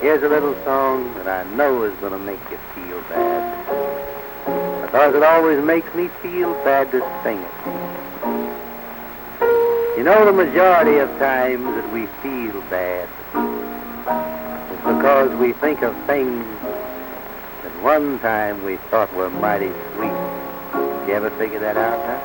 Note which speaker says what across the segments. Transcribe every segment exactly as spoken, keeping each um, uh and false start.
Speaker 1: Here's a little song that I know is going to make you feel bad, because it always makes me feel bad to sing it. You know, the majority of times that we feel bad is because we think of things that one time we thought were mighty sweet. Did you ever figure that out, huh?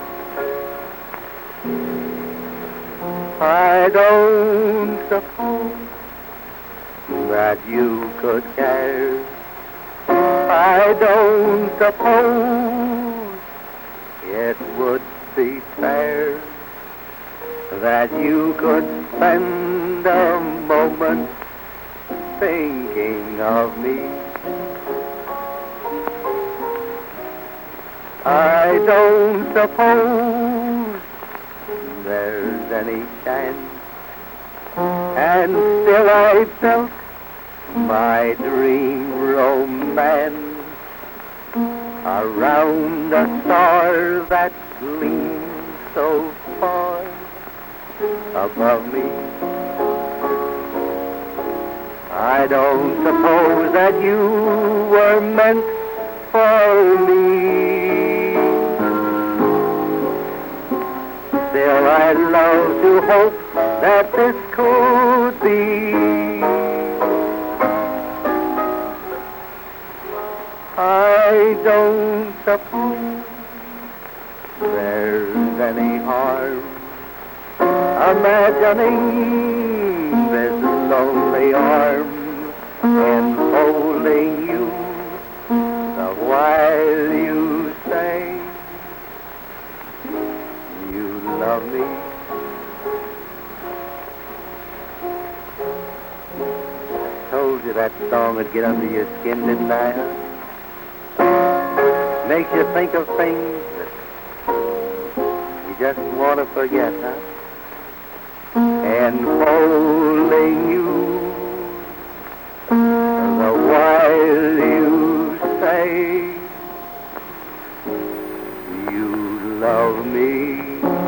Speaker 1: I don't suppose that you could care. I don't suppose it would be fair that you could spend a moment thinking of me. I don't suppose there's any chance, and still I felt my dream romance around a star that gleams so far above me. I don't suppose that you were meant for me. Still I love to hope that this could be. I don't suppose there's any harm imagining this lonely arm enfolding you the while you say you love me. I told you that song would get under your skin, didn't I? Huh? Makes you think of things that you just want to forget, huh? Enfolding you the while you say you love me.